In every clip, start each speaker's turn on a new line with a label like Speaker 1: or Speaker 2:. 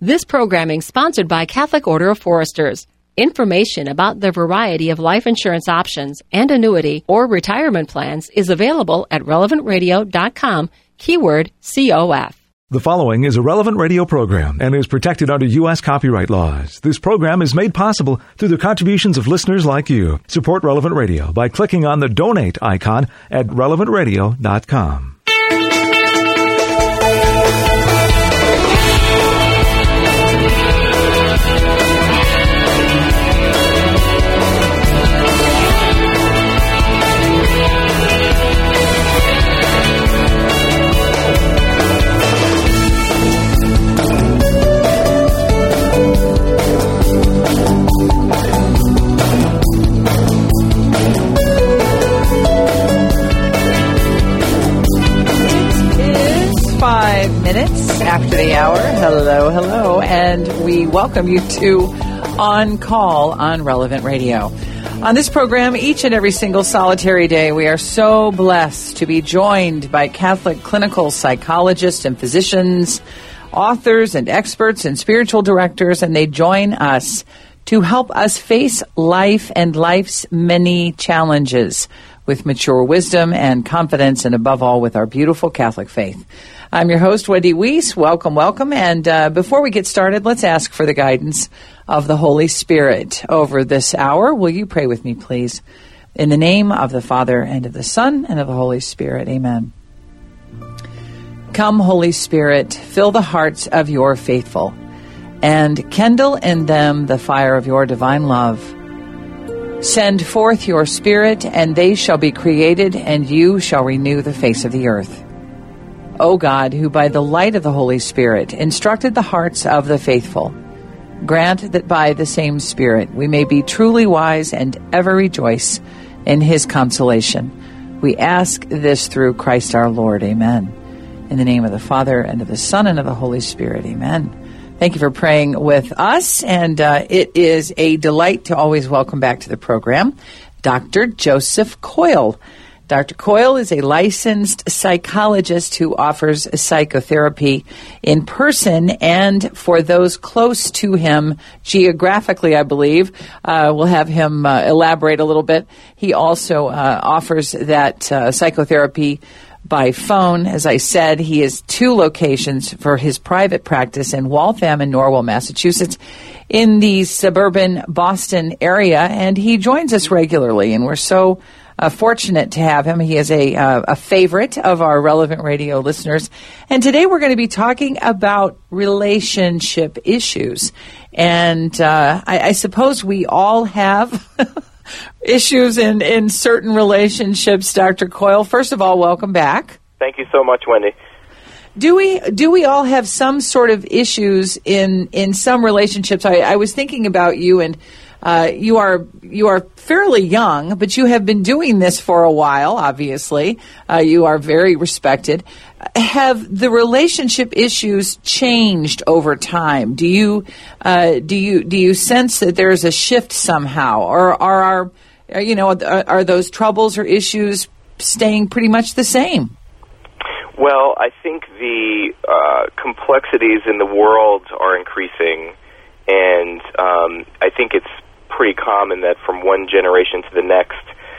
Speaker 1: This programming sponsored by Catholic Order of Foresters. Information about the variety of life insurance options and annuity or retirement plans is available at relevantradio.com, keyword COF.
Speaker 2: The following is a Relevant Radio program and is protected under U.S. copyright laws. This program is made possible through the contributions of listeners like you. Support Relevant Radio by clicking on the donate icon at relevantradio.com.
Speaker 3: After the hour. Hello, and we welcome you to On Call on Relevant Radio. On this program, each and every single solitary day, we are so blessed to be joined by Catholic clinical psychologists and physicians, authors and experts and spiritual directors, and they join us to help us face life and life's many challenges with mature wisdom and confidence, and above all, with our beautiful Catholic faith. I'm your host, Wendy Weiss. Welcome. And before we get started, let's ask for the guidance of the Holy Spirit over this hour. Will you pray with me, please? In the name of the Father, and of the Son, and of the Holy Spirit. Amen. Come, Holy Spirit, fill the hearts of your faithful, and kindle in them the fire of your divine love. Send forth your Spirit, and they shall be created, and you shall renew the face of the earth. O God, who by the light of the Holy Spirit instructed the hearts of the faithful, grant that by the same Spirit we may be truly wise and ever rejoice in his consolation. We ask this through Christ our Lord. Amen. In the name of the Father, and of the Son, and of the Holy Spirit. Amen. Thank you for praying with us, and it is a delight to always welcome back to the program Dr. Joseph Coyle. Dr. Coyle is a licensed psychologist who offers psychotherapy in person, and for those close to him geographically, I believe, we'll have him elaborate a little bit. He also offers that psychotherapy by phone. As I said, he has 2 locations for his private practice in Waltham and Norwell, Massachusetts, in the suburban Boston area, and he joins us regularly, and we're so fortunate to have him. He is a favorite of our Relevant Radio listeners. And today we're going to be talking about relationship issues. And I suppose we all have issues in certain relationships, Dr. Coyle. First of all, welcome back.
Speaker 4: Thank you so much, Wendy.
Speaker 3: Do we all have some sort of issues in some relationships? I was thinking about you, and you are fairly young, but you have been doing this for a while, obviously. You are very respected. Have the relationship issues changed over time? Do you sense that there's a shift somehow, or are those troubles or issues staying pretty much the same?
Speaker 4: Well, I think the complexities in the world are increasing, and I think it's pretty common that from one generation to the next,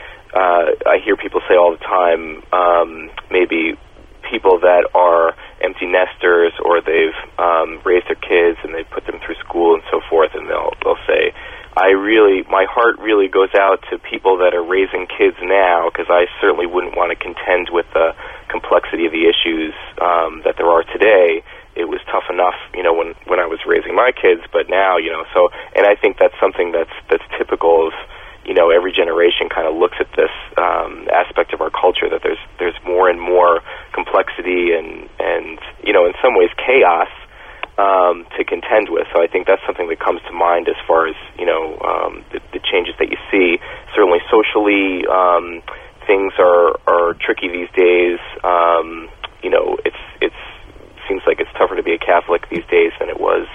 Speaker 4: I hear people say all the time, maybe people that are empty nesters, or they've raised their kids and they put them through school and so forth, and they'll say, my heart really goes out to people that are raising kids now, because I certainly wouldn't want to contend with the complexity of the issues that there are today. It was tough enough, when I was raising my kids, but now, and I think that's something that's typical of, every generation kind of looks at this aspect of our culture, that there's more and more complexity and in some ways chaos to contend with. So I think that's something that comes to mind as far as, the changes that you see. Certainly socially, things are tricky these days. It seems like it's tougher to be a Catholic these days than it was,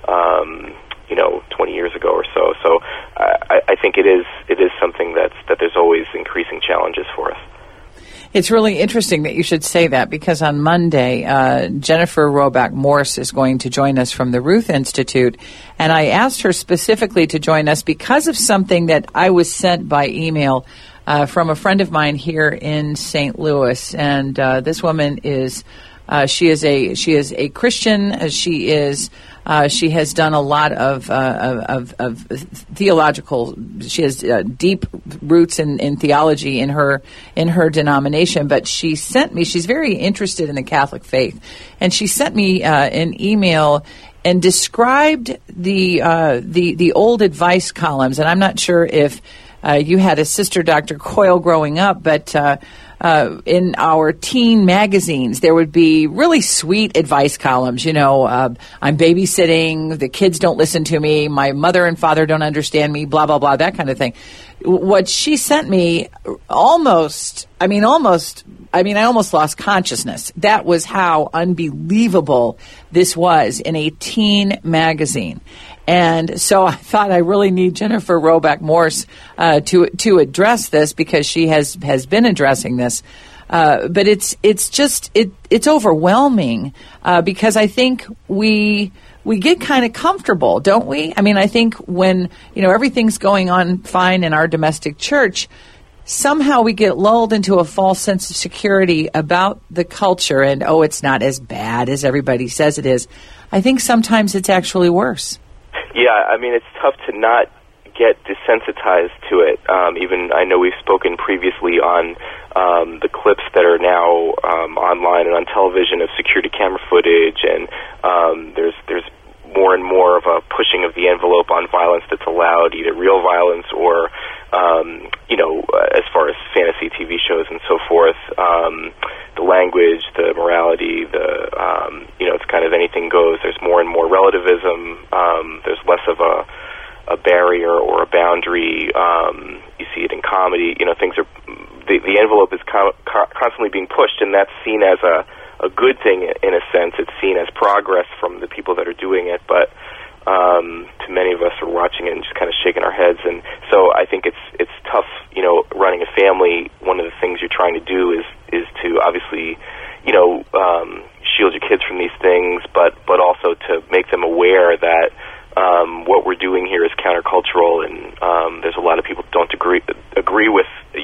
Speaker 4: 20 years ago or so. So I think it is something that there's always increasing challenges for us.
Speaker 3: It's really interesting that you should say that, because on Monday, Jennifer Roback Morse is going to join us from the Ruth Institute, and I asked her specifically to join us because of something that I was sent by email from a friend of mine here in St. Louis, and this woman is she is a Christian. She has done a lot of theological. She has deep roots in theology in her denomination. But she sent me. She's very interested in the Catholic faith, and she sent me an email and described the old advice columns. And I'm not sure if you had a sister, Dr. Coyle, growing up, but in our teen magazines, there would be really sweet advice columns. You know, I'm babysitting, the kids don't listen to me, my mother and father don't understand me, blah, blah, blah, that kind of thing. What she sent me I almost lost consciousness. That was how unbelievable this was in a teen magazine. And so I thought I really need Jennifer Roback Morse to address this, because she has been addressing this. But it's overwhelming because I think we get kind of comfortable, don't we? I mean, I think when everything's going on fine in our domestic church, somehow we get lulled into a false sense of security about the culture, and it's not as bad as everybody says it is. I think sometimes it's actually worse.
Speaker 4: Yeah, I mean, it's tough to not get desensitized to it. Even I know we've spoken previously on the clips that are now online and on television of security camera footage, and there's more and more of a pushing of the envelope on violence that's allowed, either real violence or as far as fantasy TV shows and so forth. The language, the morality, it's kind of anything goes. There's more and more relativism. There's less of a barrier or a boundary. You see it in comedy. Things are the envelope is constantly being pushed, and that's seen as a good thing in a sense. It's seen as progress from the people that are doing it, but to many of us are watching it and just kind of shaking our heads. And so I think it's tough, running a family. One of the things you're trying to do is to obviously, shield your kids from these things, but also to make them aware that what we're doing here is countercultural, and there's a lot of people who don't agree with,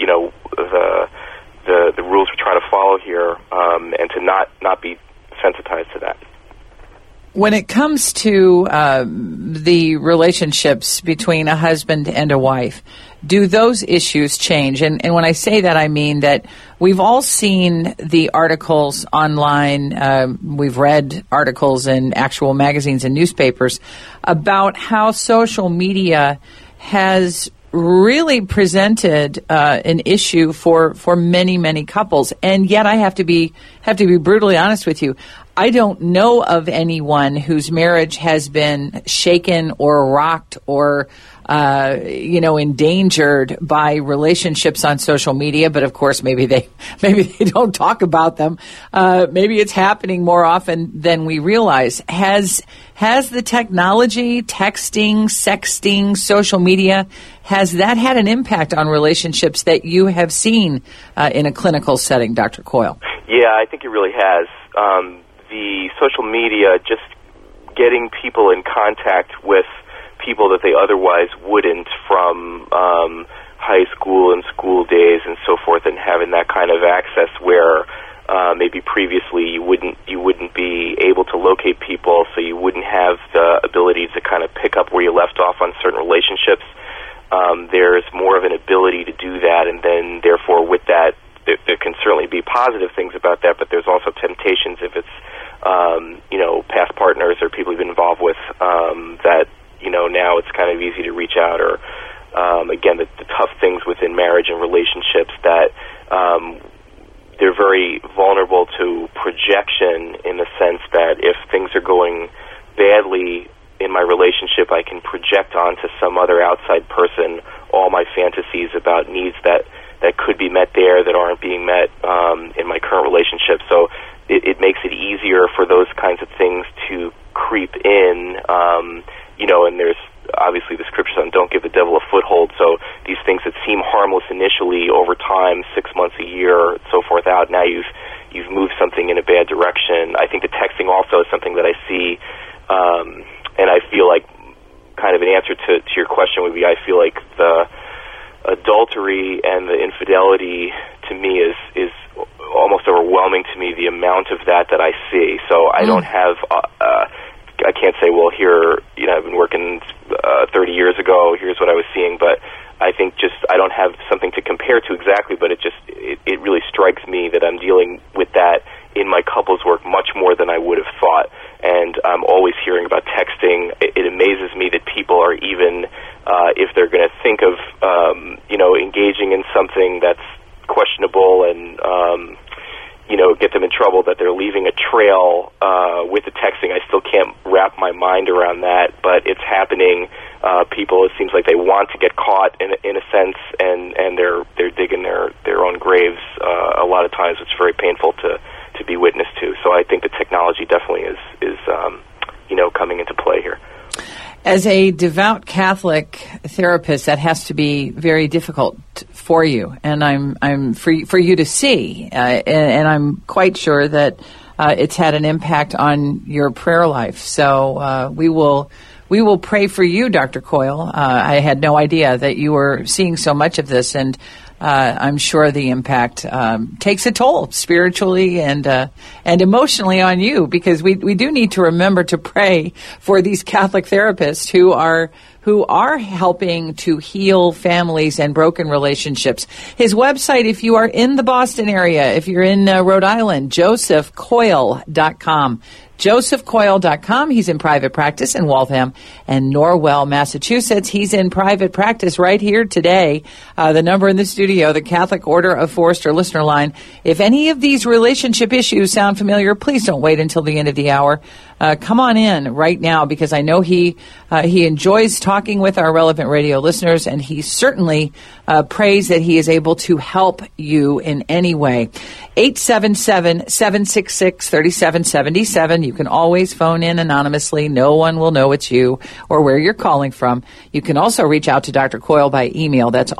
Speaker 4: the rules we're trying to follow here, and to not be sensitized to that.
Speaker 3: When it comes to the relationships between a husband and a wife, do those issues change? And when I say that, I mean that we've all seen the articles online. We've read articles in actual magazines and newspapers about how social media has really presented an issue for many, many couples. And yet I have to be brutally honest with you. I don't know of anyone whose marriage has been shaken or rocked or endangered by relationships on social media. But of course, maybe they don't talk about them. Maybe it's happening more often than we realize. Has the technology, texting, sexting, social media, has that had an impact on relationships that you have seen in a clinical setting, Dr. Coyle? Yeah,
Speaker 4: I think it really has. The social media, just getting people in contact with people that they otherwise wouldn't from high school and school days and so forth, and having that kind of access where maybe previously you wouldn't be able to locate people, so you wouldn't have the ability to kind of pick up where you left off on certain relationships. There's more of an ability to do that, and then therefore with that, there can certainly be positive things about that, but there's also temptations if it's past partners or people you've been involved with that now it's kind of easy to reach out, or again the tough things within marriage and relationships that they're very vulnerable to projection, in the sense that if things are going badly in my relationship, I can project onto some other outside person all my fantasies about needs that could be met there that aren't being met in my current relationship. So it makes it easier for those kinds of things to creep in, and there's obviously the scriptures on don't give the devil a foothold. So these things that seem harmless initially, over time, 6 months, a year, so forth out, now you've moved something in a bad direction. I think the texting also is something that I see, and I feel like kind of an answer to your question would be, I feel like the adultery and the infidelity to me is almost overwhelming to me, the amount of that I see. So I don't have, I can't say, well, here, I've been working 30 years ago, here's what I was seeing, but I think I don't have something to compare to exactly, but it really strikes me that I'm dealing with that in my couples work much more than I would have thought. And I'm always hearing about texting. It amazes me that people are even, if they're going to think of, engaging in something that's questionable and, get them in trouble, that they're leaving a trail with the texting. I still can't wrap my mind around that, but it's happening. People, it seems like they want to get caught in a sense, and they're digging their own graves a lot of times. It's very painful to be witness to. So I think the technology definitely is coming into play here.
Speaker 3: As a devout Catholic therapist, that has to be very difficult for you, and I'm for you to see, and I'm quite sure that it's had an impact on your prayer life. So we will pray for you, Dr. Coyle. I had no idea that you were seeing so much of this, and I'm sure the impact takes a toll spiritually and emotionally on you, because we do need to remember to pray for these Catholic therapists who are helping to heal families and broken relationships. His website, if you are in the Boston area, if you're in Rhode Island, josephcoyle.com. josephcoyle.com. He's in private practice in Waltham and Norwell, Massachusetts. He's in private practice right here today. The number in the studio, the Catholic Order of Forester listener line. If any of these relationship issues sound familiar, please don't wait until the end of the hour. Come on in right now, because I know he enjoys talking with our Relevant Radio listeners, and he certainly prays that he is able to help you in any way. 877-766-3777. You can always phone in anonymously. No one will know it's you or where you're calling from. You can also reach out to Dr. Coyle by email. That's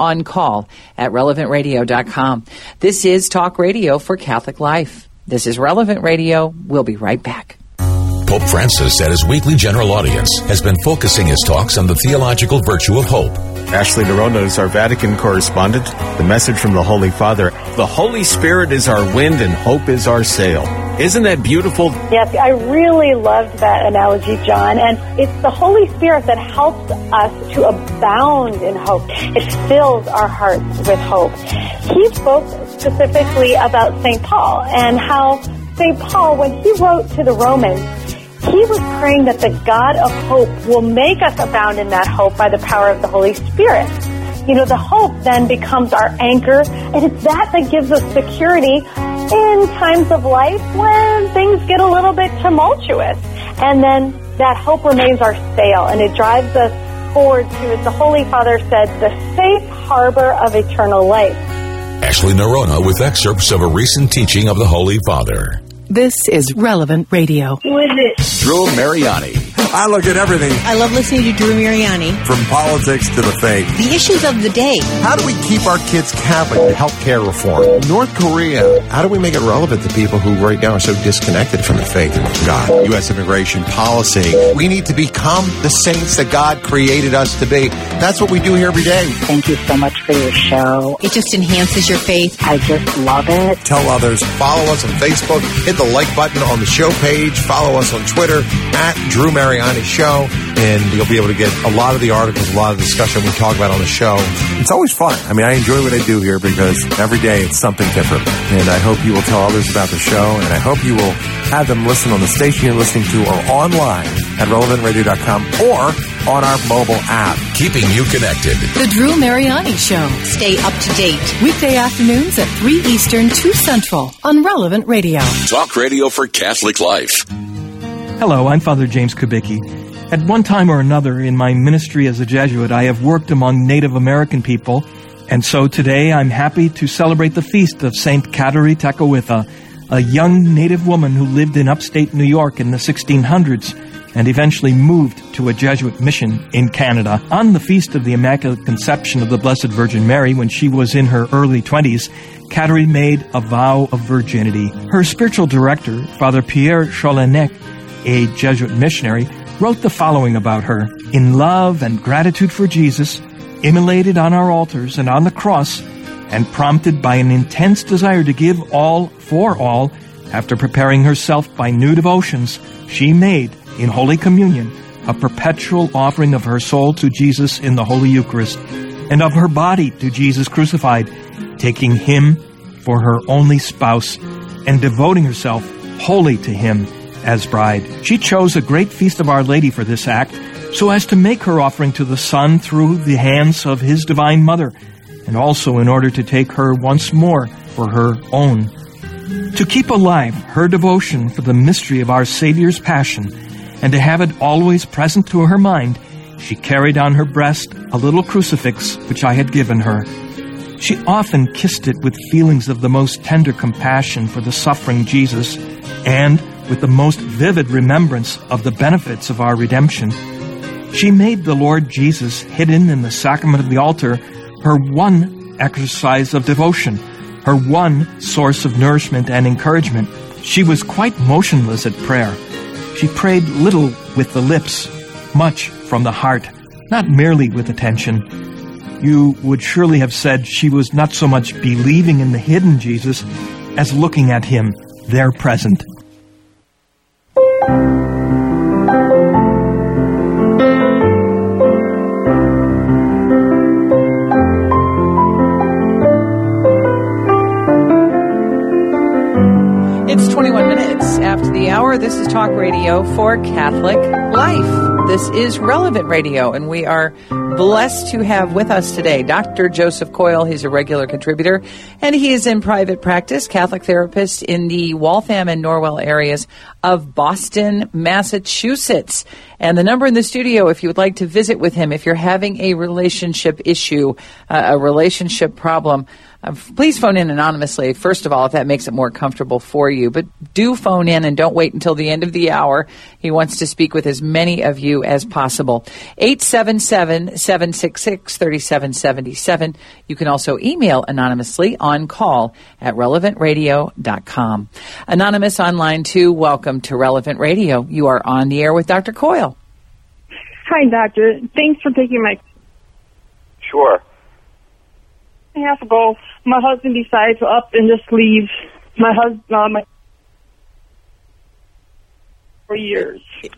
Speaker 3: oncall@relevantradio.com. This is Talk Radio for Catholic Life. This is Relevant Radio. We'll be right back.
Speaker 5: Pope Francis, at his weekly general audience, has been focusing his talks on the theological virtue of hope.
Speaker 6: Ashley Nerona is our Vatican correspondent. The message from the Holy Father: the Holy Spirit is our wind and hope is our sail. Isn't that beautiful?
Speaker 7: Yes, I really loved that analogy, John. And it's the Holy Spirit that helps us to abound in hope. It fills our hearts with hope. He spoke specifically about St. Paul, and how St. Paul, when he wrote to the Romans, he was praying that the God of hope will make us abound in that hope by the power of the Holy Spirit. The hope then becomes our anchor, and it's that gives us security in times of life when things get a little bit tumultuous. And then that hope remains our sail, and it drives us forward to, as the Holy Father said, the safe harbor of eternal life.
Speaker 5: Ashley Nerona with excerpts of a recent teaching of the Holy Father.
Speaker 8: This is Relevant Radio.
Speaker 7: Who is it?
Speaker 6: Drew Mariani.
Speaker 9: I look at everything.
Speaker 10: I love listening to Drew Mariani.
Speaker 9: From politics to the faith.
Speaker 10: The issues of the day.
Speaker 9: How do we keep our kids Catholic?
Speaker 6: Healthcare reform.
Speaker 9: North Korea. How do we make it relevant to people who right now are so disconnected from the faith and God? U.S. immigration policy. We need to become the saints that God created us to be. That's what we do here every day.
Speaker 11: Thank you so much for your show.
Speaker 10: It just enhances your faith.
Speaker 11: I just love it.
Speaker 9: Tell others. Follow us on Facebook. Hit the like button on the show page. Follow us on Twitter @Drew Mariani Show, and you'll be able to get a lot of the articles, a lot of the discussion we talk about on the show. It's always fun. I mean, I enjoy what I do here because every day it's something different. And I hope you will tell others about the show, and I hope you will have them listen on the station you're listening to or online at relevantradio.com or on our mobile app.
Speaker 5: Keeping you connected.
Speaker 8: The Drew Mariani Show.
Speaker 10: Stay up to date.
Speaker 8: Weekday afternoons at 3 Eastern, 2 Central on Relevant Radio.
Speaker 5: Talk Radio for Catholic Life.
Speaker 12: Hello, I'm Father James Kubicki. At one time or another in my ministry as a Jesuit, I have worked among Native American people, and so today I'm happy to celebrate the feast of St. Kateri Tekakwitha, a young Native woman who lived in upstate New York in the 1600s. and eventually moved to a Jesuit mission in Canada. On the Feast of the Immaculate Conception of the Blessed Virgin Mary, when she was in her early 20s, Kateri made a vow of virginity. Her spiritual director, Father Pierre Chaulanec, a Jesuit missionary, wrote the following about her. In love and gratitude for Jesus, immolated on our altars and on the cross, and prompted by an intense desire to give all for all, after preparing herself by new devotions, she made, in Holy Communion, a perpetual offering of her soul to Jesus in the Holy Eucharist, and of her body to Jesus crucified, taking him for her only spouse, and devoting herself wholly to him as bride. She chose a great feast of Our Lady for this act, so as to make her offering to the Son through the hands of his Divine Mother, and also in order to take her once more for her own. To keep alive her devotion for the mystery of our Savior's Passion, and to have it always present to her mind, she carried on her breast a little crucifix which I had given her. She often kissed it with feelings of the most tender compassion for the suffering Jesus, and with the most vivid remembrance of the benefits of our redemption. She made the Lord Jesus, hidden in the sacrament of the altar, her one exercise of devotion, her one source of nourishment and encouragement. She was quite motionless at prayer. She prayed little with the lips, much from the heart, not merely with attention. You would surely have said she was not so much believing in the hidden Jesus as looking at him there present.
Speaker 3: It's 21 minutes after the hour. This is Talk Radio for Catholic Life. This is Relevant Radio, and we are blessed to have with us today Dr. Joseph Coyle. He's a regular contributor, and he is in private practice, Catholic therapist in the Waltham and Norwell areas of Boston, Massachusetts. And the number in the studio, if you would like to visit with him, if you're having a relationship issue, a relationship problem, please phone in anonymously, first of all, if that makes it more comfortable for you. But do phone in and don't wait until the end of the hour. He wants to speak with as many of you as possible. 877-766-3777. You can also email anonymously on call at relevantradio.com. Anonymous online too, welcome to Relevant Radio. You are on the air with Dr. Coyle.
Speaker 13: Hi, Doctor. Thanks for taking my...
Speaker 4: Sure.
Speaker 13: A half ago, my husband decided to up and just leave my for years.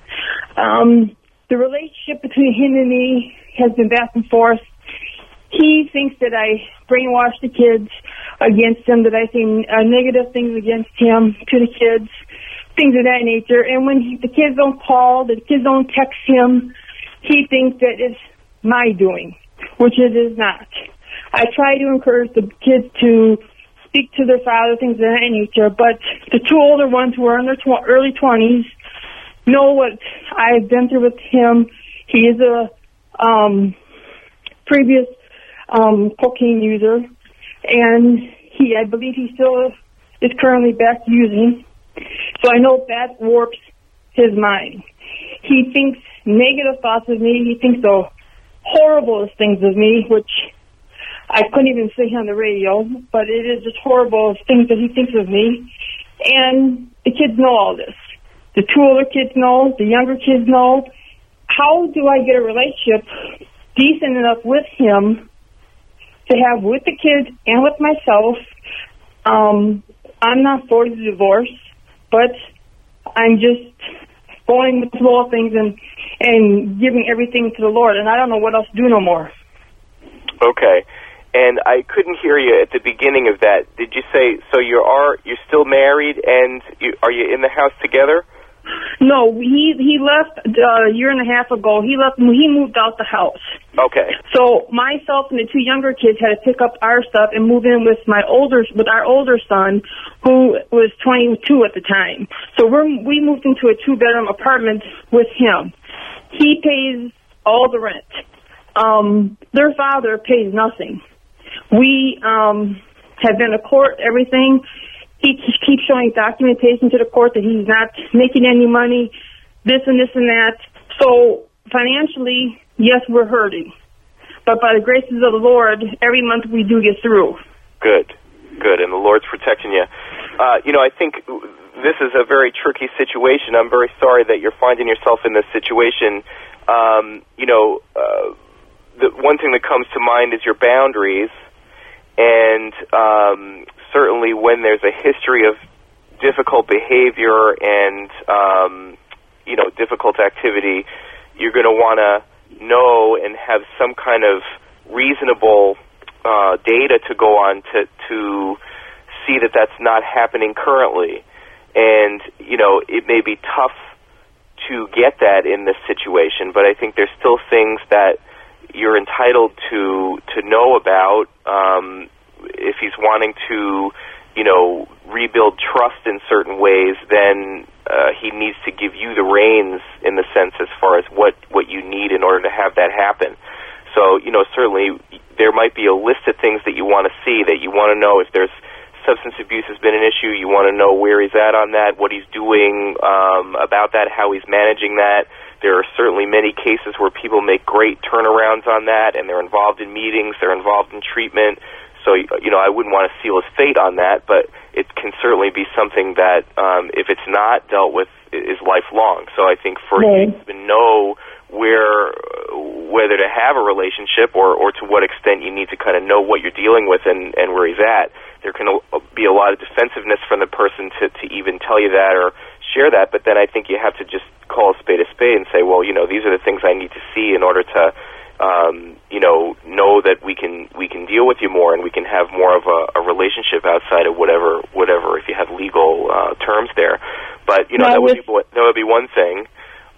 Speaker 13: The relationship between him and me has been back and forth. He thinks that I brainwash the kids against him, that I say negative things against him to the kids, things of that nature. And when the kids don't call, the kids don't text him, he thinks that it's my doing, which it is not. I try to encourage the kids to speak to their father, things of that nature, but the two older ones who are in their early 20s know what I've been through with him. He is a previous cocaine user, and I believe he still is currently back using. So I know that warps his mind. He thinks negative thoughts of me. He thinks the horriblest things of me, which I couldn't even say on the radio, but it is just horrible things that he thinks of me. And the kids know all this. The two older kids know, the younger kids know. How do I get a relationship decent enough with him to have with the kids and with myself? I'm not for the divorce, but I'm just going with small things and giving everything to the Lord, and I don't know what else to do no more.
Speaker 4: Okay. And I couldn't hear you at the beginning of that. Did you say, so you're still married, and are you in the house together?
Speaker 13: No, he left a year and a half ago. He moved out the house.
Speaker 4: Okay.
Speaker 13: So myself and the two younger kids had to pick up our stuff and move in with our older son, who was 22 at the time. So we moved into a 2-bedroom apartment with him. He pays all the rent. Their father pays nothing. We have been to court, everything. He keeps showing documentation to the court that he's not making any money. this and this and that. So financially, yes, we're hurting. But by the graces of the Lord, every month we do get through.
Speaker 4: Good. And the Lord's protecting you. I think this is a very tricky situation. I'm very sorry that you're finding yourself in this situation. The one thing that comes to mind is your boundaries. And certainly when there's a history of difficult behavior and, difficult activity, you're going to want to know and have some kind of reasonable data to go on to see that that's not happening currently. And, it may be tough to get that in this situation, but I think there's still things that you're entitled to know about. If he's wanting to, rebuild trust in certain ways, then he needs to give you the reins in the sense as far as what you need in order to have that happen. So, certainly there might be a list of things that you want to see, that you want to know if there's substance abuse has been an issue, you want to know where he's at on that, what he's doing about that, how he's managing that. There are certainly many cases where people make great turnarounds on that, and they're involved in meetings, they're involved in treatment. So, I wouldn't want to seal his fate on that, but it can certainly be something that, if it's not dealt with, is lifelong. So I think for you to know whether to have a relationship or to what extent you need to kind of know what you're dealing with and where he's at, there can be a lot of defensiveness from the person to even tell you that or share that, but then I think you have to just call a spade and say, well, these are the things I need to see in order to know that we can deal with you more and we can have more of a relationship outside of whatever if you have legal terms there. But that would be one thing.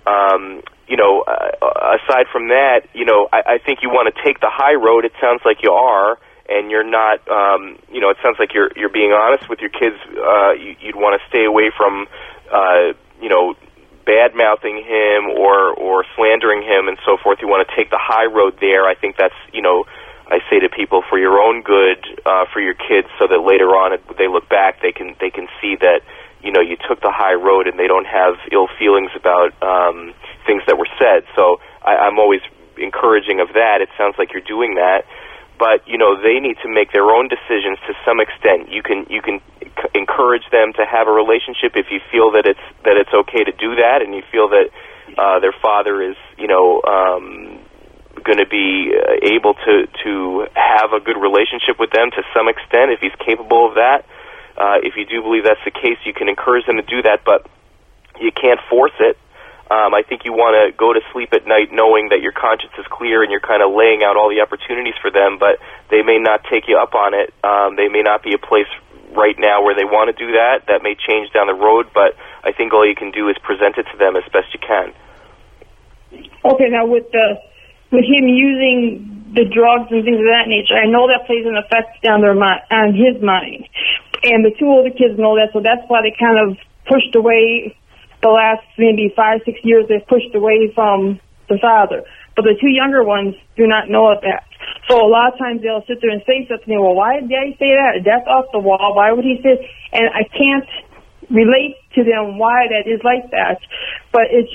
Speaker 4: Aside from that, I think you want to take the high road. It sounds like you are, and you're not. It sounds like you're being honest with your kids. You'd want to stay away from bad-mouthing him or slandering him and so forth. You want to take the high road there. I think that's, I say to people, for your own good, for your kids, so that later on they look back, they can see that, you took the high road and they don't have ill feelings about things that were said. So I'm always encouraging of that. It sounds like you're doing that. But, they need to make their own decisions to some extent. You can encourage them to have a relationship if you feel that it's okay to do that, and you feel that their father is, going to be able to have a good relationship with them to some extent if he's capable of that. If you do believe that's the case, you can encourage them to do that, but you can't force it. I think you want to go to sleep at night knowing that your conscience is clear and you're kind of laying out all the opportunities for them, but they may not take you up on it. They may not be a place right now where they want to do that. That may change down the road, but I think all you can do is present it to them as best you can.
Speaker 13: Okay, now with him using the drugs and things of that nature, I know that plays an effect on his mind. And the two older kids know that, so that's why they kind of pushed away. The last maybe 5-6 years, they've pushed away from the father. But the two younger ones do not know of that. So a lot of times they'll sit there and say something, well, why did Daddy say that? That's off the wall. Why would he say? And I can't relate to them why that is like that. But it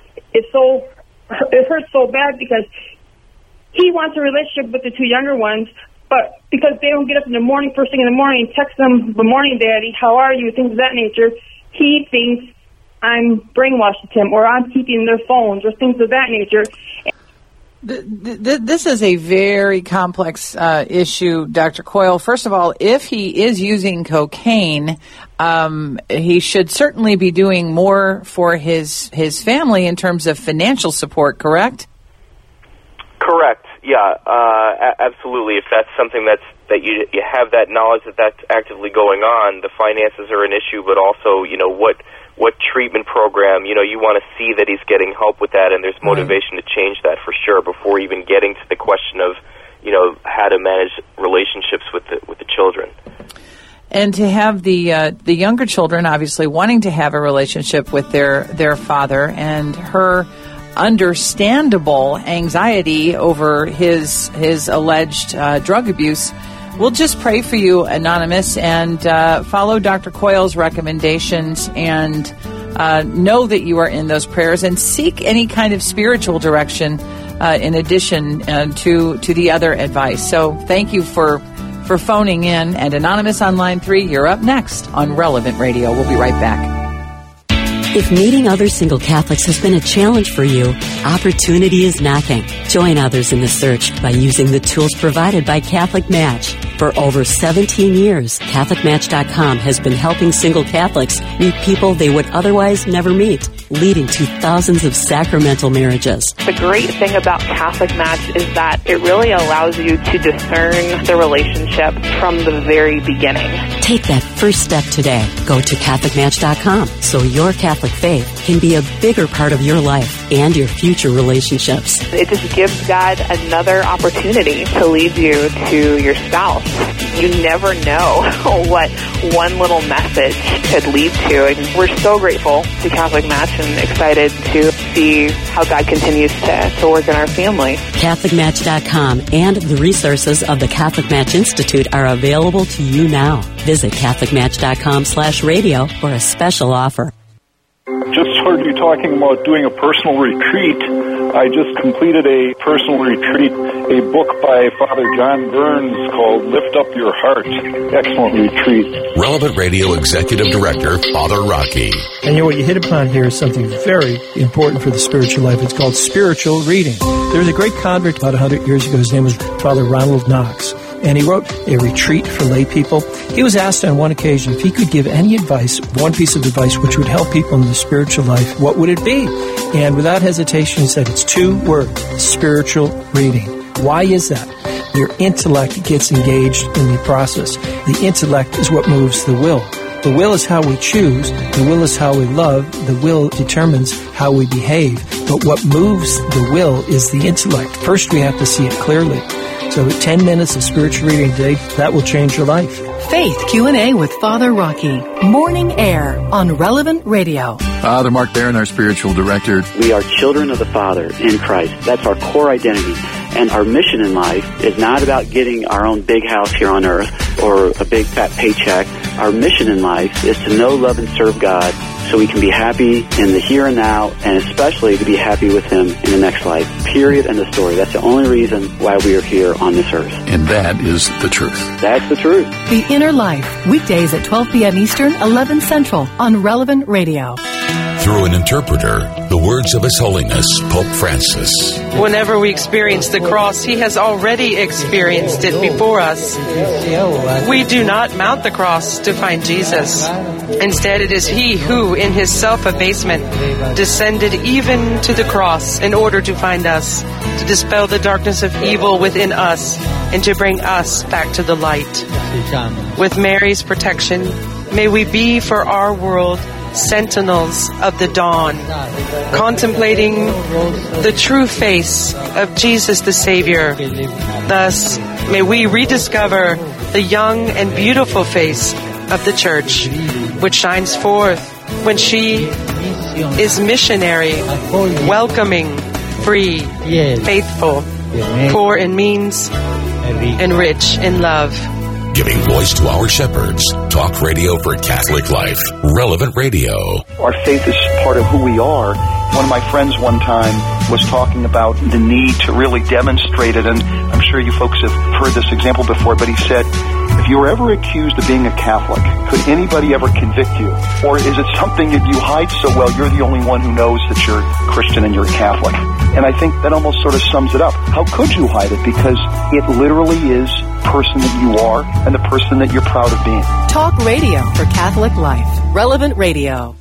Speaker 13: hurts so bad because he wants a relationship with the two younger ones, but because they don't get up in the morning, first thing in the morning, and text them, good morning, Daddy, how are you, things of that nature, he thinks I'm brainwashing him or I'm keeping their phones or things of that nature.
Speaker 3: This is a very complex issue, Dr. Coyle. First of all, if he is using cocaine, he should certainly be doing more for his family in terms of financial support, correct? Correct.
Speaker 4: Yeah, absolutely. If that's something that you have that knowledge that that's actively going on, the finances are an issue, but also, what treatment program, you want to see that he's getting help with that, and there's motivation to change that for sure before even getting to the question of, how to manage relationships with the children.
Speaker 3: And to have the younger children obviously wanting to have a relationship with their father, and her understandable anxiety over his alleged drug abuse. We'll just pray for you, Anonymous, and follow Dr. Coyle's recommendations and know that you are in those prayers and seek any kind of spiritual direction in addition to the other advice. So thank you for phoning in. And Anonymous on line 3, you're up next on Relevant Radio. We'll be right back.
Speaker 14: If meeting other single Catholics has been a challenge for you, opportunity is knocking. Join others in the search by using the tools provided by Catholic Match. For over 17 years, CatholicMatch.com has been helping single Catholics meet people they would otherwise never meet, leading to thousands of sacramental marriages.
Speaker 15: The great thing about Catholic Match is that it really allows you to discern the relationship from the very beginning.
Speaker 14: Take that first step today. Go to CatholicMatch.com so your Catholic faith can be a bigger part of your life and your future relationships.
Speaker 15: It just gives God another opportunity to lead you to your spouse. You never know what one little message could lead to. And we're so grateful to Catholic Match and excited to see how God continues to work in our family.
Speaker 14: CatholicMatch.com and the resources of the Catholic Match Institute are available to you now. Visit CatholicMatch.com/radio for a special offer.
Speaker 16: Just heard you talking about doing a personal retreat. I just completed a personal retreat, a book by Father John Burns called Lift Up Your Heart. Excellent retreat.
Speaker 5: Relevant Radio Executive Director, Father Rocky.
Speaker 17: And what you hit upon here is something very important for the spiritual life. It's called spiritual reading. There was a great convert about 100 years ago. His name was Father Ronald Knox. And he wrote a retreat for lay people. He was asked on one occasion if he could give any advice, one piece of advice which would help people in the spiritual life, what would it be? And without hesitation, he said, it's 2 words, spiritual reading. Why is that? Your intellect gets engaged in the process. The intellect is what moves the will. The will is how we choose. The will is how we love. The will determines how we behave. But what moves the will is the intellect. First, we have to see it clearly. So 10 minutes of spiritual reading a day, that will change your life.
Speaker 8: Faith Q&A with Father Rocky. Morning Air on Relevant Radio.
Speaker 18: Father Mark Barron, our spiritual director.
Speaker 19: We are children of the Father in Christ. That's our core identity. And our mission in life is not about getting our own big house here on earth or a big fat paycheck. Our mission in life is to know, love, and serve God so we can be happy in the here and now, and especially to be happy with Him in the next life. Period. End of story. That's the only reason why we are here on this earth.
Speaker 18: And that is the truth.
Speaker 19: That's the truth.
Speaker 8: The Inner Life, weekdays at 12 p.m. Eastern, 11 Central on Relevant Radio.
Speaker 5: Through an interpreter, the words of His Holiness, Pope Francis.
Speaker 20: Whenever we experience the cross, He has already experienced it before us. We do not mount the cross to find Jesus. Instead, it is He who, in His self-abasement, descended even to the cross in order to find us, to dispel the darkness of evil within us, and to bring us back to the light. With Mary's protection, may we be for our world sentinels of the dawn, contemplating the true face of Jesus the Savior. Thus, may we rediscover the young and beautiful face of the Church, which shines forth when she is missionary, welcoming, free, faithful, poor in means, and rich in love.
Speaker 5: Giving voice to our shepherds. Talk radio for Catholic life. Relevant Radio.
Speaker 21: Our faith is part of who we are. One of my friends one time was talking about the need to really demonstrate it, and I'm sure you folks have heard this example before, but he said, if you were ever accused of being a Catholic, could anybody ever convict you? Or is it something that you hide so well you're the only one who knows that you're Christian and you're Catholic? And I think that almost sort of sums it up. How could you hide it? Because it literally is the person that you are and the person that you're proud of being.
Speaker 8: Talk radio for Catholic life. Relevant Radio.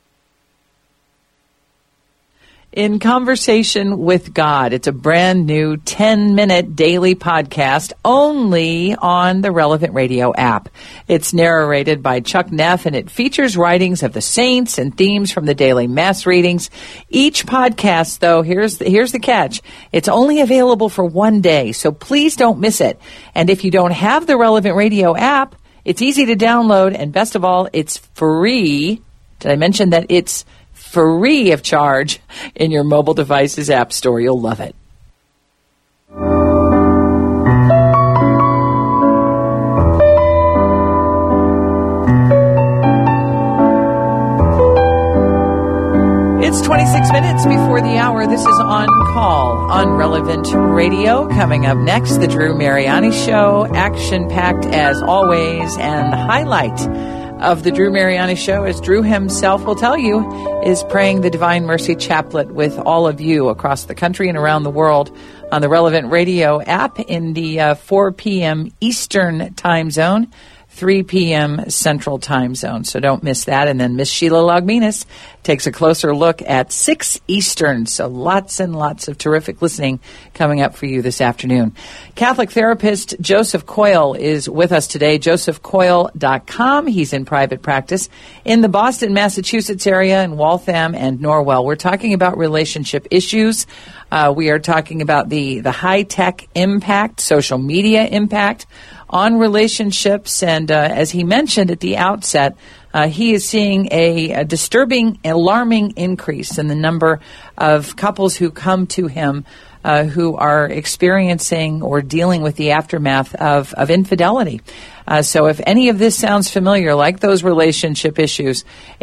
Speaker 3: In Conversation with God. It's a brand new 10-minute daily podcast only on the Relevant Radio app. It's narrated by Chuck Neff, and it features writings of the saints and themes from the daily Mass readings. Each podcast, though, here's the catch. It's only available for one day, so please don't miss it. And if you don't have the Relevant Radio app, it's easy to download, and best of all, it's free. Did I mention that it's free of charge in your mobile device's app store? You'll love it. It's 26 minutes before the hour. This is On Call on Relevant Radio. Coming up next, the Drew Mariani Show, action-packed as always, and the highlight of the Drew Mariani Show, as Drew himself will tell you, is praying the Divine Mercy Chaplet with all of you across the country and around the world on the Relevant Radio app in the 4 p.m. Eastern time zone, 3 p.m. Central time zone. So don't miss that. And then Miss Sheila Logminas takes a closer look at 6 Eastern. So lots and lots of terrific listening coming up for you this afternoon. Catholic therapist Joseph Coyle is with us today, josephcoyle.com. He's in private practice in the Boston, Massachusetts area in Waltham and Norwell. We're talking about relationship issues. We are talking about the high-tech impact, social media impact on relationships. And as he mentioned at the outset, he is seeing a disturbing, alarming increase in the number of couples who come to him who are experiencing or dealing with the aftermath of infidelity. So if any of this sounds familiar, like those relationship issues,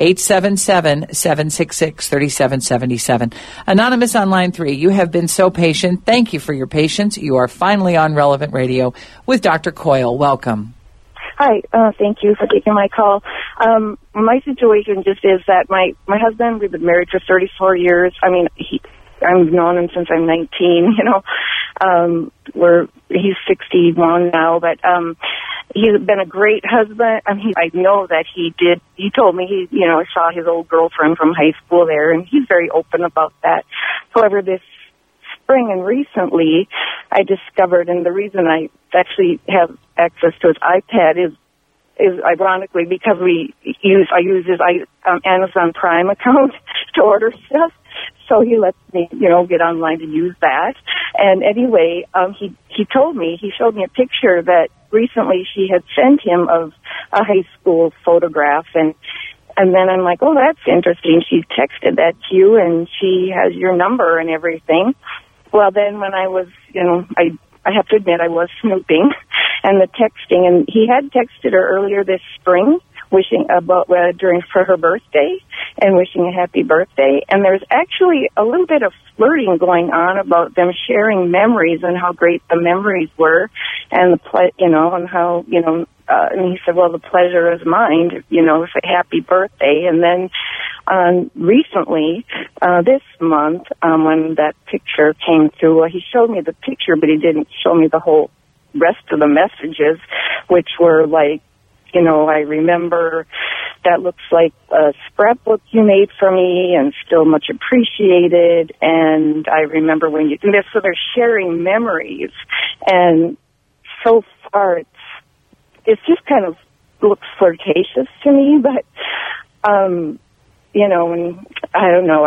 Speaker 3: 877-766-3777. Anonymous on line 3, you have been so patient. Thank you for your patience. You are finally on Relevant Radio with Dr. Coyle. Welcome.
Speaker 1: Hi, thank you for taking my call. My situation just is that my husband, we've been married for 34 years. I mean, I've known him since I'm 19, he's 61 now, but he's been a great husband. I mean, I know that he told me he saw his old girlfriend from high school there, and he's very open about that. However, this spring and recently, I discovered, and the reason I actually have access to his iPad is ironically because I use his Amazon Prime account to order stuff. So he lets me, get online to use that. And anyway, he showed me a picture that recently she had sent him of a high school photograph. And then I'm like, oh, that's interesting. She texted that to you and she has your number and everything. Well, then when I was, I have to admit I was snooping and the texting, and he had texted her earlier this spring wishing for her birthday and wishing a happy birthday. And there's actually a little bit of flirting going on about them sharing memories and how great the memories were, and and how, and he said, well, the pleasure is mine, say happy birthday. And then recently, this month, when that picture came through, he showed me the picture, but he didn't show me the whole rest of the messages, which were like, I remember that looks like a scrapbook you made for me and still much appreciated. And I remember when you do this. So they're sharing memories. And so far, it's just kind of looks flirtatious to me. But, and I don't know.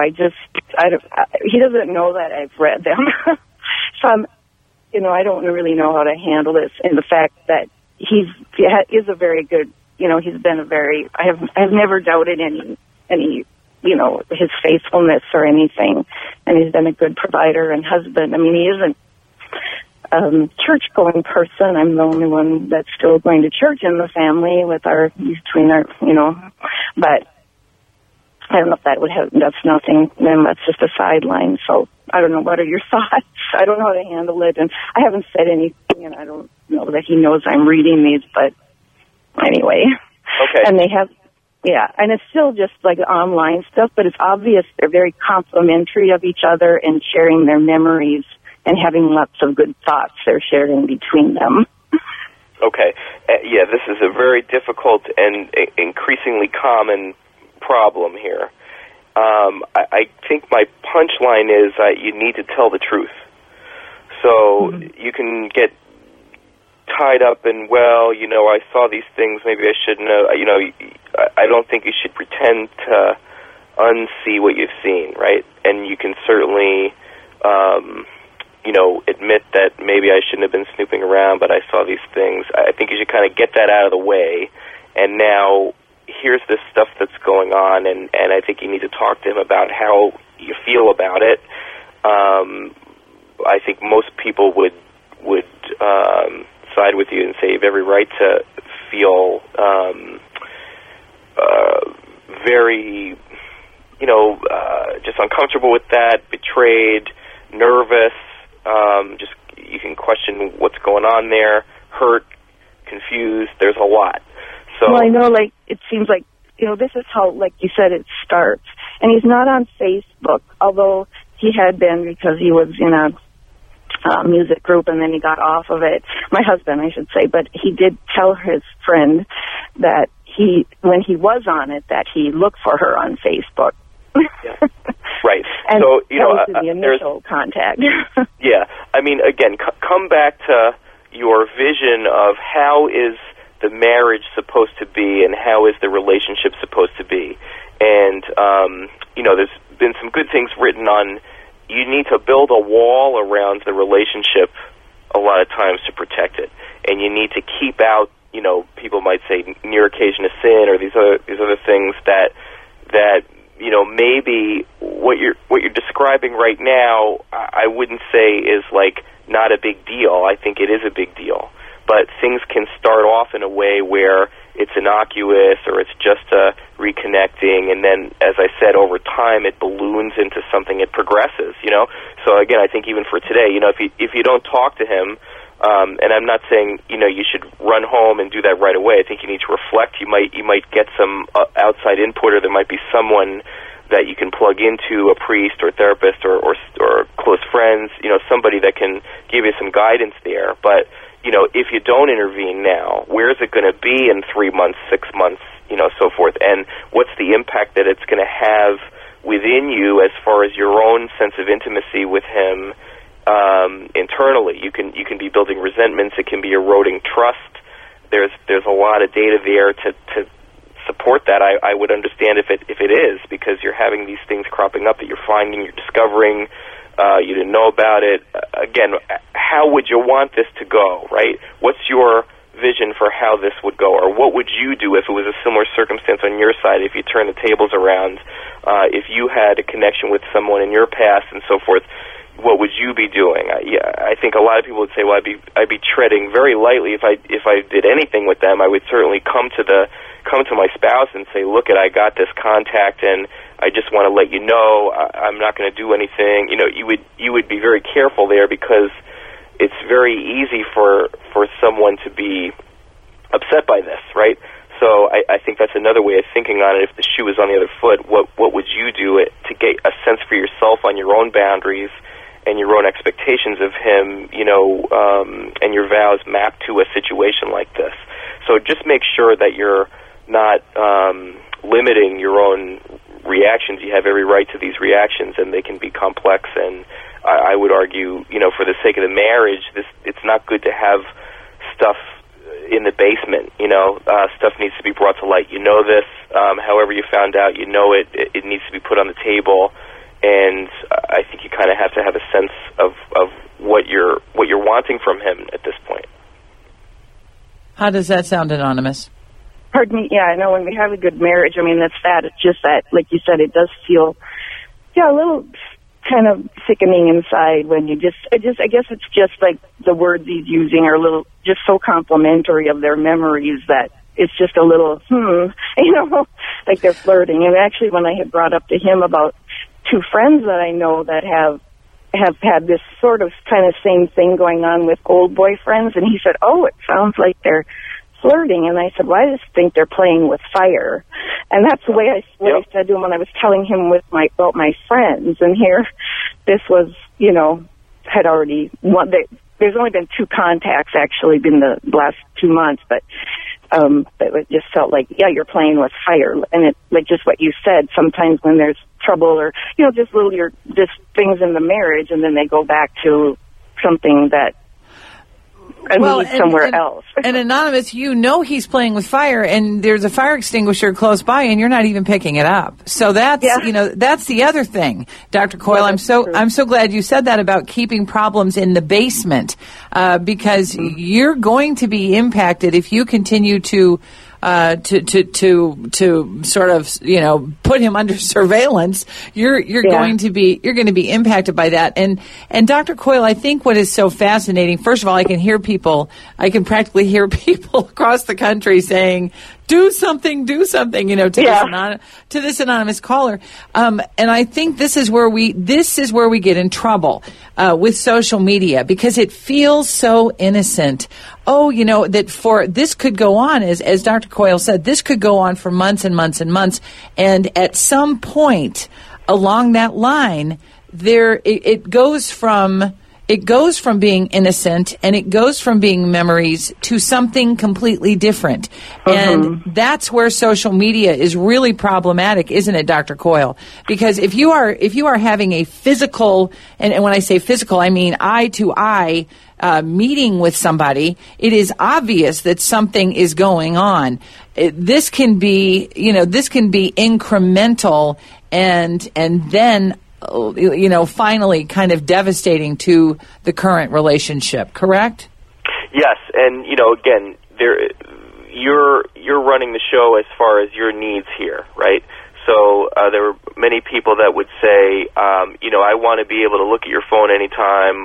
Speaker 1: He doesn't know that I've read them. So I don't really know how to handle this. And the fact that he is a very good, he's been I have never doubted any, his faithfulness or anything. And he's been a good provider and husband. I mean, he isn't a church-going person. I'm the only one that's still going to church in the family but I don't know if that would have, that's nothing, then that's just a sideline. So I don't know, what are your thoughts? I don't know how to handle it, and I haven't said anything, and I don't know that he knows I'm reading these, but anyway.
Speaker 4: Okay.
Speaker 1: And they have, and it's still just like online stuff, but it's obvious they're very complimentary of each other and sharing their memories and having lots of good thoughts they're sharing between them.
Speaker 4: Okay. This is a very difficult and increasingly common problem here. I think my punchline is you need to tell the truth. So you can get tied up in, I saw these things, maybe I shouldn't have, I don't think you should pretend to unsee what you've seen, right? And you can certainly, admit that maybe I shouldn't have been snooping around, but I saw these things. I think you should kind of get that out of the way, and now here's this stuff that's going on, and I think you need to talk to him about how you feel about it. I think most people would side with you and say you have every right to feel very just uncomfortable with that, betrayed, nervous. Just you can question what's going on there, hurt, confused. There's a lot. So
Speaker 1: well, I know, like, it seems like, this is how, like you said, it starts. And he's not on Facebook, although he had been because he was in a music group and then he got off of it. My husband, I should say, but he did tell his friend that when he was on it, that he looked for her on Facebook.
Speaker 4: Yeah. Right.
Speaker 1: And
Speaker 4: so,
Speaker 1: that was the initial contact.
Speaker 4: Yeah. I mean, again, come back to your vision of how is the marriage supposed to be and how is the relationship supposed to be. And, there's been some good things written on you need to build a wall around the relationship a lot of times to protect it. And you need to keep out, people might say near occasion of sin or these other things that maybe what you're describing right now, I wouldn't say is like not a big deal. I think it is a big deal. But things can start off in a way where it's innocuous or it's just reconnecting, and then, as I said, over time it balloons into something. It progresses, So again, I think even for today, if you don't talk to him, and I'm not saying you should run home and do that right away. I think you need to reflect. You might get some outside input, or there might be someone that you can plug into, a priest or therapist or close friends, somebody that can give you some guidance there. But if you don't intervene now, where is it going to be in 3 months, 6 months, so forth? And what's the impact that it's going to have within you as far as your own sense of intimacy with him internally? You can be building resentments. It can be eroding trust. There's a lot of data there to support that. I would understand if it is, because you're having these things cropping up that you're finding, you're discovering. You didn't know about it. Again, how would you want this to go, right? What's your vision for how this would go? Or what would you do if it was a similar circumstance on your side, if you turn the tables around, if you had a connection with someone in your past and so forth? What would you be doing? I think a lot of people would say, well, I'd be treading very lightly if I did anything with them. I would certainly come to my spouse and say, look, I got this contact and I just want to let you know I'm not going to do anything. You would be very careful there, because it's very easy for someone to be upset by this, right? So I think that's another way of thinking on it. If the shoe is on the other foot, what would you do to get a sense for yourself on your own boundaries and your own expectations of him, and your vows mapped to a situation like this? So just make sure that you're not limiting your own reactions. You have every right to these reactions, and they can be complex. And I would argue, for the sake of the marriage, it's not good to have stuff in the basement. Stuff needs to be brought to light. This. However you found out, it needs to be put on the table. And I think you kind of have to have a sense of what you're wanting from him at this point.
Speaker 3: How does that sound, Anonymous?
Speaker 1: Pardon me. Yeah, I know when we have a good marriage, that's that. It's just that, like you said, it does feel, a little kind of sickening inside when I guess it's just like the words he's using are a little, just so complimentary of their memories that it's just a little, like they're flirting. And actually, when I had brought up to him about two friends that I know that have had this sort of kind of same thing going on with old boyfriends, and he said, oh, it sounds like they're flirting. And I said, well, I just think they're playing with fire. And that's the way I said to him when I was telling him about my friends. And here, this was, had already there's only been 2 contacts actually in the last 2 months, but it just felt like, you're playing with fire. And it, like just what you said, sometimes when there's trouble or, just things in the marriage, and then they go back to something that somewhere else.
Speaker 3: And Anonymous, he's playing with fire, and there's a fire extinguisher close by, and you're not even picking it up. So that's that's the other thing, Dr. Coyle. I'm so glad you said that about keeping problems in the basement, because you're going to be impacted if you continue to to sort of, put him under surveillance, you're going to be impacted by that. And Dr. Coyle, I think what is so fascinating, first of all, I can practically hear people across the country saying, do something, to this anonymous caller. And I think this is where we get in trouble with social media, because it feels so innocent. Oh, that this could go on, as Dr. Coyle said, this could go on for months and months and months. And at some point along that line, it goes from being innocent, and it goes from being memories to something completely different. And that's where social media is really problematic, isn't it, Dr. Coyle? Because if you are having a physical, and when I say physical, I mean eye-to-eye meeting with somebody, it is obvious that something is going on. This can be incremental and then finally kind of devastating to the current relationship, correct?
Speaker 4: Yes, and again, you're running the show as far as your needs here, right? So there were many people that would say, I want to be able to look at your phone anytime.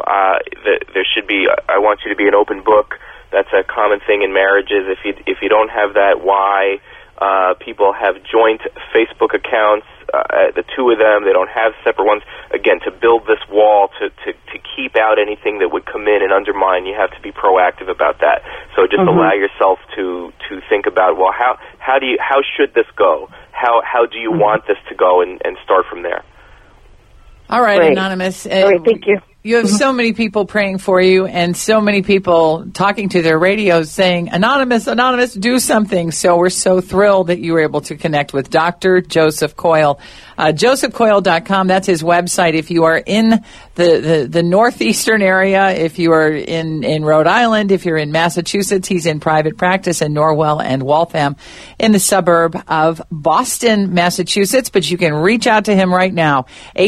Speaker 4: I want you to be an open book. That's a common thing in marriages. If you don't have that, why? People have joint Facebook accounts, the two of them. They don't have separate ones. Again, to build this wall, to keep out anything that would come in and undermine, you have to be proactive about that. So just allow yourself to think about, well, how should this go? How do you want this to go, and start from there.
Speaker 3: All right, great. Anonymous.
Speaker 1: Great, thank you.
Speaker 3: You have so many people praying for you, and so many people talking to their radios saying, Anonymous, do something. So we're so thrilled that you were able to connect with Dr. Joseph Coyle. JosephCoyle.com, that's his website. If you are in the northeastern area, if you are in Rhode Island, if you're in Massachusetts, he's in private practice in Norwell and Waltham in the suburb of Boston, Massachusetts. But you can reach out to him right now,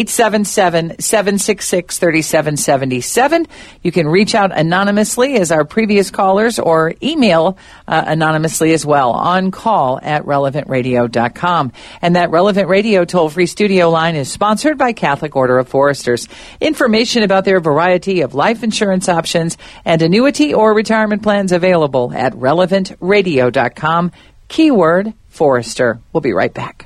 Speaker 3: 877-766-3777. You can reach out anonymously as our previous callers, or email anonymously as well, on call at relevantradio.com. And that Relevant Radio toll-free studio line is sponsored by Catholic Order of Foresters. Information about their variety of life insurance options and annuity or retirement plans available at relevantradio.com. Keyword Forester. We'll be right back.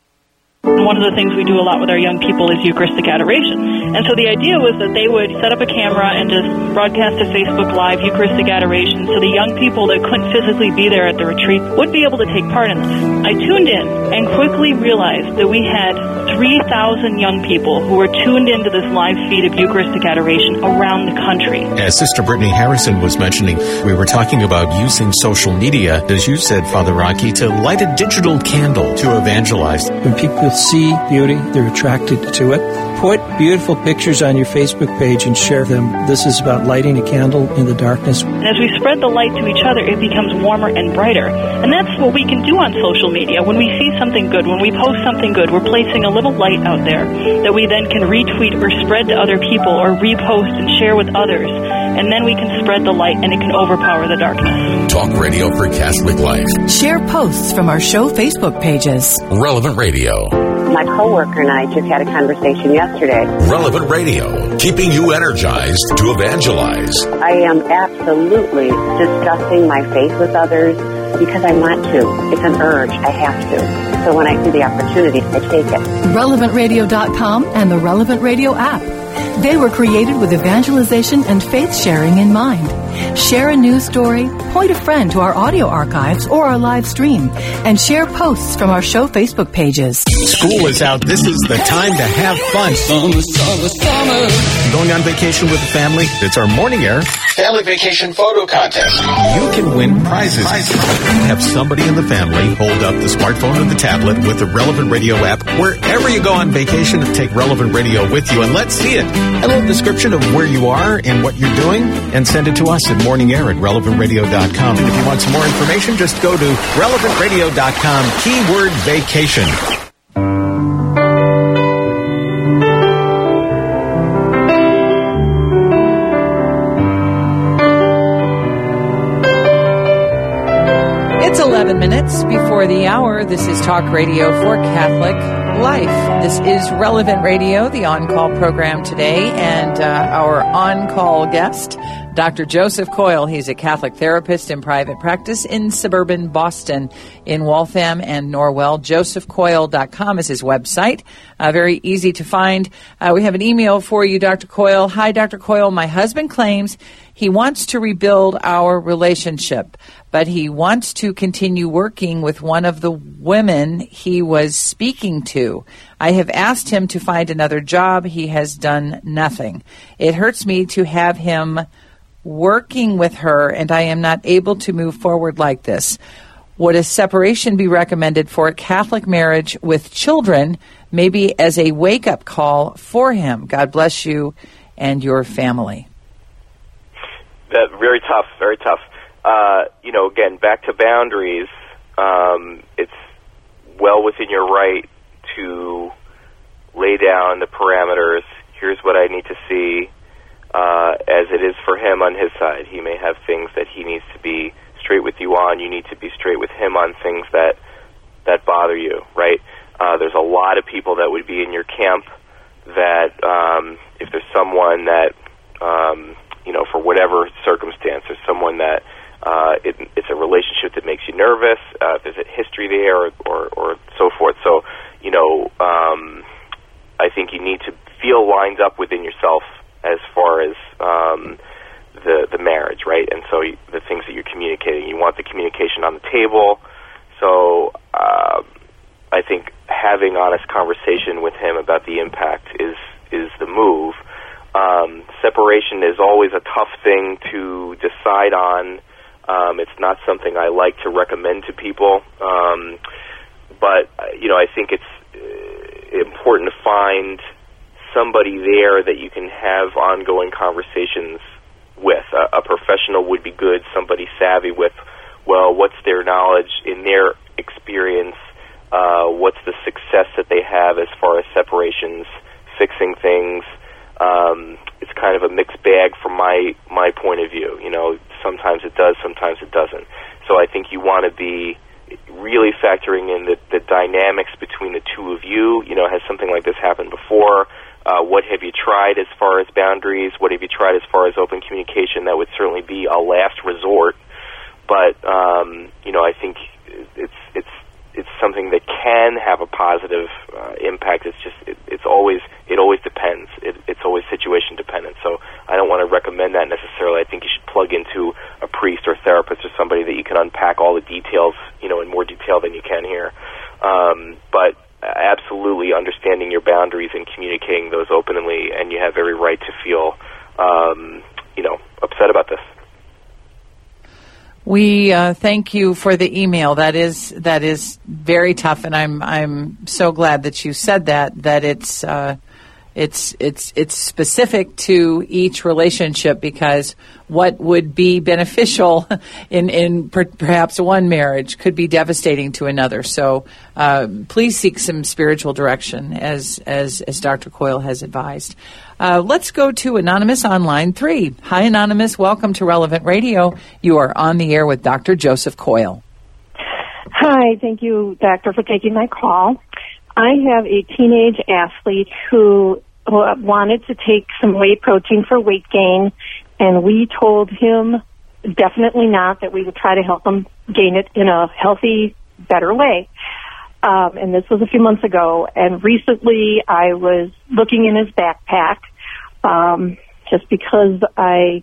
Speaker 2: One of the things we do a lot with our young people is Eucharistic adoration. And so the idea was that they would set up a camera and just broadcast to Facebook Live Eucharistic adoration, so the young people that couldn't physically be there at the retreat would be able to take part in this. I tuned in and quickly realized that we had 3,000 young people who were tuned into this live feed of Eucharistic adoration around the country.
Speaker 6: As Sister Brittany Harrison was mentioning, we were talking about using social media, as you said, Father Rocky, to light a digital candle to evangelize.
Speaker 17: When people see beauty, they're attracted to it. Put beautiful pictures on your Facebook page and share them. This is about lighting a candle in the darkness.
Speaker 2: And as we spread the light to each other, it becomes warmer and brighter. And that's what we can do on social media. When we see something good, when we post something good, we're placing a little light out there that we then can retweet or spread to other people, or repost and share with others. And then we can spread the light, and it can overpower the darkness.
Speaker 5: Talk radio for Catholic life.
Speaker 8: Share posts from our show Facebook pages.
Speaker 5: Relevant Radio.
Speaker 11: My coworker and I just had a conversation yesterday.
Speaker 5: Relevant Radio, keeping you energized to evangelize.
Speaker 11: I am absolutely discussing my faith with others because I want to. It's an urge. I have to. So when I see the opportunity, I take it.
Speaker 8: RelevantRadio.com and the Relevant Radio app. They were created with evangelization and faith sharing in mind. Share a news story, point a friend to our audio archives or our live stream, and share posts from our show Facebook pages.
Speaker 6: School is out. This is the time to have fun.
Speaker 22: Summer, summer, summer.
Speaker 6: Going on vacation with the family? It's our morning air
Speaker 5: Family Vacation Photo Contest.
Speaker 6: You can win prizes. Have somebody in the family hold up the smartphone or the tablet with the Relevant Radio app wherever you go on vacation. Take Relevant Radio with you and let's see it. A little description of where you are and what you're doing, and send it to us at morningair@relevantradio.com. And if you want some more information, just go to relevantradio.com, keyword vacation.
Speaker 3: 11 minutes before the hour. This is Talk Radio for Catholic Life. This is Relevant Radio, the on-call program today, and our on-call guest, Dr. Joseph Coyle. He's a Catholic therapist in private practice in suburban Boston, in Waltham and Norwell. JosephCoyle.com is his website. Very easy to find. We have an email for you, Dr. Coyle. Hi, Dr. Coyle. My husband claims he wants to rebuild our relationship, but he wants to continue working with one of the women he was speaking to. I have asked him to find another job. He has done nothing. It hurts me to have him working with her, and I am not able to move forward like this. Would a separation be recommended for a Catholic marriage with children, maybe as a wake-up call for him? God bless you and your family.
Speaker 4: Very tough, very tough. Again, back to boundaries, it's well within your right to lay down the parameters. Here's what I need to see, as it is for him on his side. He may have things that he needs to be straight with you on. You need to be straight with him on things that bother you, right? There's a lot of people that would be in your camp that if there's someone that, for whatever circumstance, there's someone that it's a relationship that makes you nervous, there's a history there or so forth. So, I think you need to feel lined up within yourself as far as the marriage, right? And so the things that you're communicating, you want the communication on the table. So I think having honest conversation with him about the impact is the move. Separation is always a tough thing to decide on. It's not something I like to recommend to people. But, I think it's important to find somebody there that you can have ongoing conversations with. A professional would be good, somebody savvy with, what's their knowledge in their experience, what's the success that they have as far as separations, fixing things. It's kind of a mixed bag from my point of view. Sometimes it does, sometimes it doesn't. So I think you want to be really factoring in the dynamics between the two of you. Has something like this happened before? What have you tried as far as boundaries? What have you tried as far as open communication? That would certainly be a last resort. But, I think it's something that can have a positive impact. It's just it always depends. It's always situation dependent. So I don't want to recommend that necessarily. I think you should plug into a priest or therapist or somebody that you can unpack all the details, in more detail than you can here. But absolutely understanding your boundaries and communicating those openly, and you have every right to feel, upset about this.
Speaker 3: We thank you for the email. That is very tough, and I'm so glad that you said that it's specific to each relationship, because what would be beneficial in perhaps one marriage could be devastating to another. So please seek some spiritual direction, as Dr. Coyle has advised. Let's go to Anonymous on line 3. Hi, Anonymous. Welcome to Relevant Radio. You are on the air with Dr. Joseph Coyle.
Speaker 7: Hi. Thank you, Doctor, for taking my call. I have a teenage athlete who wanted to take some whey protein for weight gain, and we told him definitely not, that we would try to help him gain it in a healthy, better way. And this was a few months ago, and recently I was looking in his backpack, just because I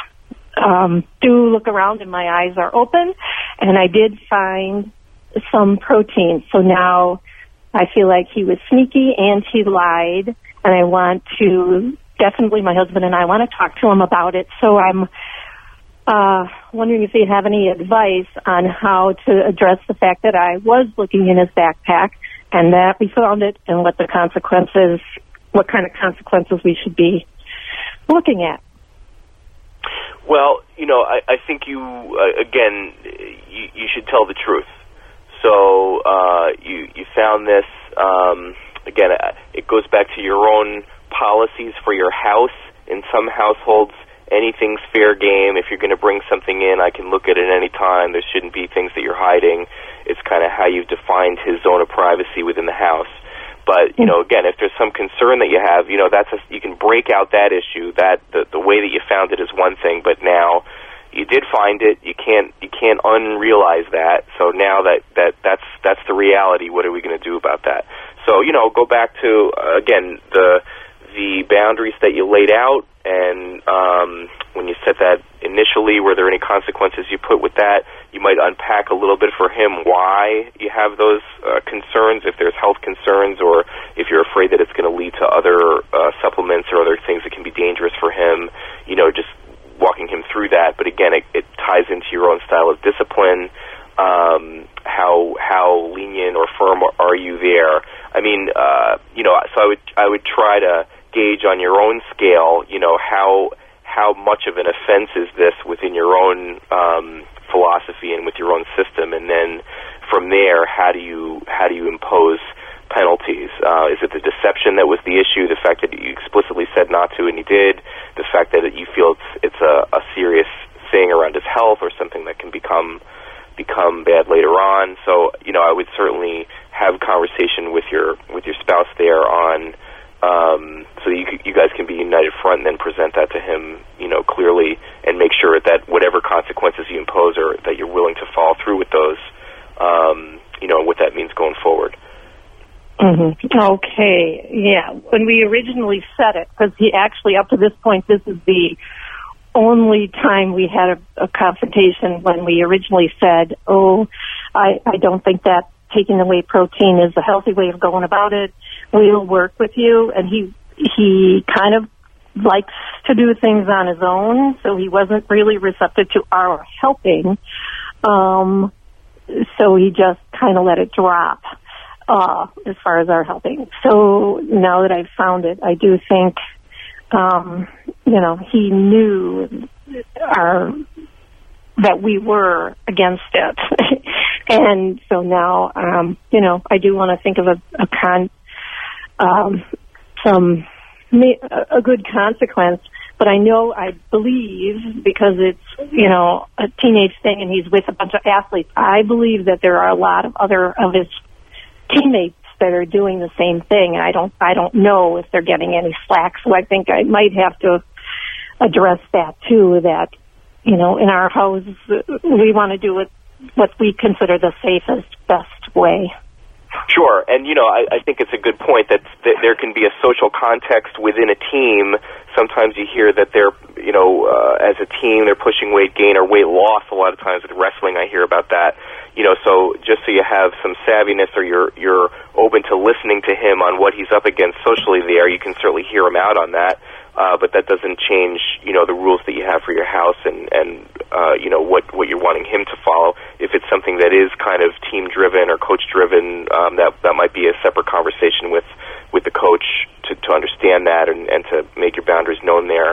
Speaker 7: do look around and my eyes are open, and I did find some protein. So now I feel like he was sneaky and he lied, and I want to, definitely my husband and I want to talk to him about it. So I'm wondering if you have any advice on how to address the fact that I was looking in his backpack and that we found it, and what kind of consequences we should be looking at.
Speaker 4: Well, I think you should tell the truth. So you found this, again, it goes back to your own policies for your house. In some households, anything's fair game. If you're going to bring something in, I can look at it any time. There shouldn't be things that you're hiding. It's kind of how you've defined his zone of privacy within the house. But, again, if there's some concern that you have, you can break out that issue. That the way that you found it is one thing, but now you did find it. You can't unrealize that. So now that's the reality. What are we going to do about that? So, go back to, again, the boundaries that you laid out, and when you set that initially, were there any consequences you put with that? You might unpack a little bit for him why you have those concerns, if there's health concerns, or if you're afraid that it's going to lead to other supplements or other things that can be dangerous for him, just walking him through that. But again, it ties into your own style of discipline. How lenient or firm are you there? I mean, so I would try to gauge on your own scale, how much of an offense is this within your own philosophy and with your own system, and then from there, how do you impose penalties? Is it the deception that was the issue, the fact that you explicitly said not to and you did, the fact that you feel it's a serious thing around his health or something that can become bad later on? So, I would certainly have conversation with your spouse there on so you guys can be united front, and then present that to him, clearly, and make sure that whatever consequences you impose or that you're willing to follow through with those, what that means going forward.
Speaker 7: Mm-hmm. Okay, yeah. When we originally said it, because he actually, up to this point, this is the only time we had a confrontation when we originally said, I don't think that taking away protein is a healthy way of going about it. We'll work with you. And he kind of likes to do things on his own, so he wasn't really receptive to our helping. So he just kind of let it drop as far as our helping. So now that I've found it, I do think, he knew that we were against it. And so now, I do want to think of a good consequence, but I believe, because it's, a teenage thing and he's with a bunch of athletes, I believe that there are a lot of other of his teammates that are doing the same thing, and I don't know if they're getting any slack, so I think I might have to address that too, that, in our house, we want to do what we consider the safest, best way.
Speaker 4: Sure, and I think it's a good point that there can be a social context within a team. Sometimes you hear that they're, as a team, they're pushing weight gain or weight loss. A lot of times with wrestling, I hear about that. So just so you have some savviness, or you're open to listening to him on what he's up against socially there, you can certainly hear him out on that. But that doesn't change, the rules that you have for your house and what you're wanting him to follow. If it's something that is kind of team-driven or coach-driven, that might be a separate conversation with the coach to understand that and to make your boundaries known there,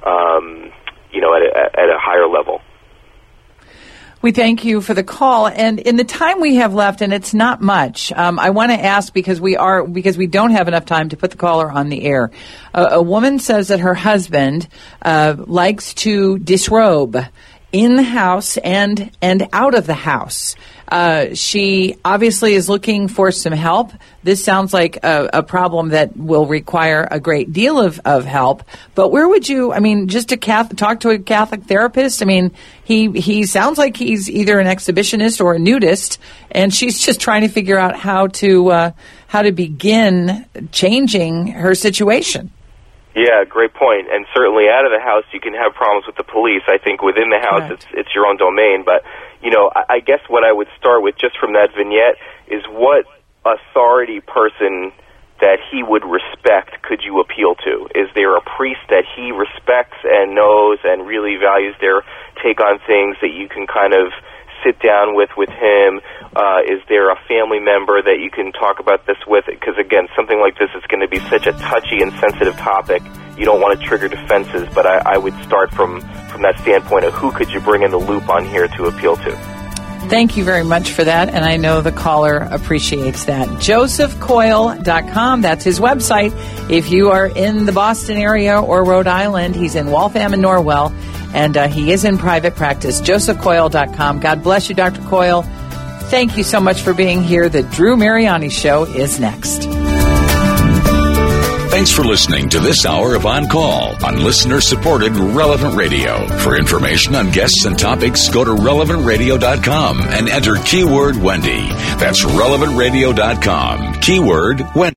Speaker 4: at a higher level.
Speaker 3: We thank you for the call, and in the time we have left, and it's not much, I want to ask, because we don't have enough time to put the caller on the air. A woman says that her husband likes to disrobe in the house and out of the house. She obviously is looking for some help. This sounds like a problem that will require a great deal of help. But where would you, just to talk to a Catholic therapist? He sounds like he's either an exhibitionist or a nudist, and she's just trying to figure out how to begin changing her situation.
Speaker 4: Yeah, great point. And certainly out of the house, you can have problems with the police. I think within the house, right, it's your own domain. But, I guess what I would start with just from that vignette is what authority person that he would respect could you appeal to? Is there a priest that he respects and knows and really values their take on things that you can kind of sit down with him? Is there a family member that you can talk about this with? Because, again, something like this is going to be such a touchy and sensitive topic. You don't want to trigger defenses, but I would start from that standpoint of who could you bring in the loop on here to appeal to.
Speaker 3: Thank you very much for that, and I know the caller appreciates that. JosephCoyle.com, that's his website. If you are in the Boston area or Rhode Island, he's in Waltham and Norwell, and he is in private practice. JosephCoyle.com. God bless you, Dr. Coyle. Thank you so much for being here. The Drew Mariani Show is next.
Speaker 5: Thanks for listening to this hour of On Call on listener-supported Relevant Radio. For information on guests and topics, go to relevantradio.com and enter keyword Wendy. That's relevantradio.com. Keyword Wendy.